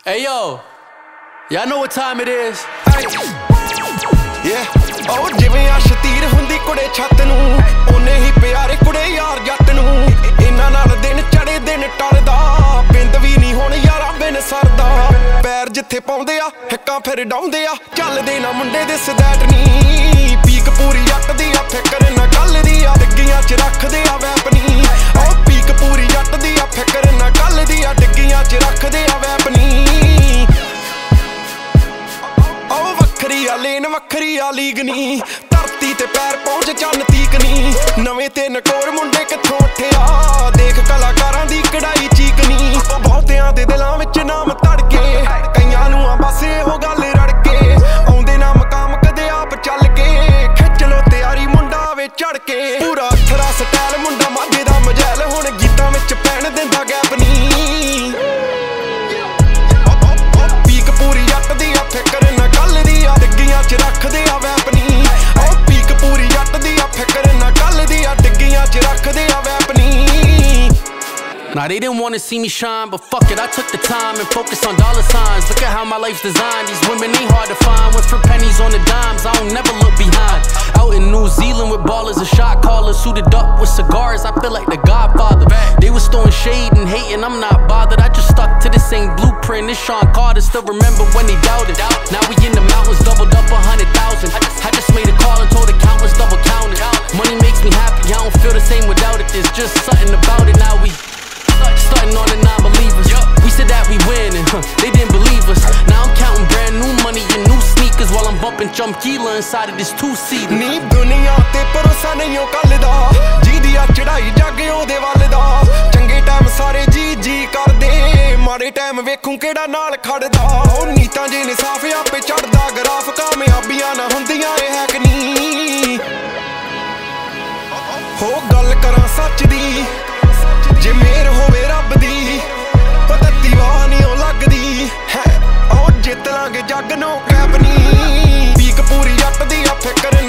Hey yo, y'all know what time it is? Yeah, oh ਜਿਵੇਂ ਅਸ਼ਤੀਰ ਹੁੰਦੀ ਕੁੜੇ ਛੱਤ ਨੂੰ ਉਹਨੇ ਹੀ ਪਿਆਰੇ ਕੁੜੇ ਯਾਰ ਜੱਟ ਨੂੰ ਇਹਨਾਂ ਨਾਲ ਦਿਨ ਚੜੇ ਦਿਨ ਟਲਦਾ ਬਿੰਦ ਵੀ ਨਹੀਂ ਹੁਣ ਯਾਰਾਂ ਬਿਨ ਸਰਦਾ ਪੈਰ ਜਿੱਥੇ ਪਾਉਂਦੇ ਆ ਹਿੱਕਾਂ ਫਿਰ ਡਾਉਂਦੇ ਆ ਚੱਲਦੇ ਨਾ ਮੁੰਡੇ ਦੇ ਸਦੈਟ ਨਹੀਂ ਪੀਕ ਪੂਰੀ ਜੱਟ ਦੀ ਆ ਫਿਕਰ ਨਾ ਕੱਲ ਦੀ ਆ ਡਿੱਗੀਆਂ 'ਚ ਰੱਖਦੇ ਆ ਵੈਪਨੀ ਉਹ ਪੀਕ ਪੂਰੀ ਜੱਟ ਦੀ ਆ ਫਿਕਰ ਨਾ ਕੱਲ ਦੀ ਆ ਡਿੱਗੀਆਂ 'ਚ ਰੱਖਦੇ ਆ ਵੈਪਨੀ ਵੱਖਰੀ ਆ ਲੇਨ ਵੱਖਰੀ ਆ ਲੀਗ ਨੀ ਧਰਤੀ ਤੇ ਪੈਰ ਪਹੁੰਚ ਚੰਨ ਤੀਕ ਨੀ ਨਵੇਂ ਤੇ ਨਕੋਰ ਮੁੰਡੇ ਕਿੱਥੋਂ ਉੱਠਿਆ ਦੇਖ ਕਲਾਕਾਰਾਂ ਦੀ ਕਢਾਈ ਚੀਕ ਨੀ ਬਹੁਤਿਆਂ ਦੇ ਦਿਲਾਂ ਵਿੱਚ ਨਾਮ ਧੜਕੇ ਕਈਆਂ ਨੂੰ ਆ ਬਸ ਇਹੋ ਗੱਲ ਰੜਕੇ ਆਉਂਦੇ ਨਾ ਮਕਾਮ ਕਦੇ ਆਪ ਚੱਲ ਕੇ ਖਿੱਚ ਲੋ ਤਿਆਰੀ ਮੁੰਡਾ ਵੇ ਚੜ ਕੇ ਪੂਰਾ ਅਥਰਾ ਸਟਾਈਲ ਮੁੰਡਾ ਮਾਝੇ ਦਾ ਮਜੈਲ ਹੁਣ ਗੀਤਾਂ ਵਿੱਚ ਪੈਣ ਦਿੰਦਾ ਗੈਪ ਨੀ ਪੀਕ ਪੂਰੀ ਜੱਟ ਦੀ ਆ ਫਿਕਰ ਨਾ ਕੱਲ ਦੀ ਆ ਡਿੱਗੀਆਂ 'ਚ ਰੱਖਦੇ ਆ ਵੈਪਨੀ ਉਹ ਪੀਕ ਪੂਰੀ ਜੱਟ ਦੀ ਆ ਫਿਕਰ ਨਾ ਕੱਲ ਦੀ ਆ ਡਿੱਗੀਆਂ 'ਚ ਰੱਖਦੇ ਆ ਵੈਪਨੀ Nah, they didn't want to see me shine, but fuck it, I took the time and focused on dollar signs. Look at how my life's designed. These women ain't hard to find. Went from pennies on the dimes, I don't never look behind. Out in New Zealand with ballers and shot callers, suited up with cigars, I feel like the Godfather. They was throwing shade and hating, I'm not bothered. I just stuck to the same blueprint. It's Sean Carter, still remember when they doubted. Now we in the mountains, doubled up 100,000. I just made a call and told the count was double counted. Money makes me happy, I don't feel the same without it. There's just something about it. Now we starting on the non-believers. We said that we winning, they didn't believe us. Now I'm counting brand new money and new sneakers while I'm bumping Chumkeela inside of this two-seater. ਨੀ ਦੁਨੀਆ ਤੇ ਭਰੋਸਾ ਨਹੀਂ ਓ ਕੱਲ ਦਾ ਜਿਹਦੀ ਆ ਚੜਾਈ ਜੱਗ ਉਹਦੇ ਵੱਲ ਦਾ ਚੰਗੇ ਟਾਈਮ ਸਾਰੇ ਜੀ ਕਰਦੇ ਮਾੜੇ ਟਾਈਮ ਵੇਖੂ ਕਿਹੜਾ ਨਾਲ ਖੜਦਾ ਉਹ ਨੀਤਾਂ ਜੇ ਨੇ ਸਾਫ ਆਪੇ ਚੜਦਾ ਗਰਾਫ ਕਾਮਯਾਬੀਆਂ ਨਾ ਹੁੰਦੀਆਂ ਇਹ ਹੈ ਕਿ ਨਹੀਂ ਹੋ ਗੱਲ ਕਰਾਂ ਸੱਚ ਦੀ ਜੇ ਮੇਰ ਹੋਵੇ ਰੱਬ ਦੀ ਪਤਤੀ ਵਾਹ ਨਹੀਂ ਉਹ ਲੱਗਦੀ ਹੈ ਉਹ ਜਿੱਤ ਲਾਂਗੇ ਜੱਗ ਨੂੰ ਕੈਪ ਨੀ ਪੀਕ ਪੂਰੀ ਜੱਟ ਦੀ ਆ ਫਿਕਰ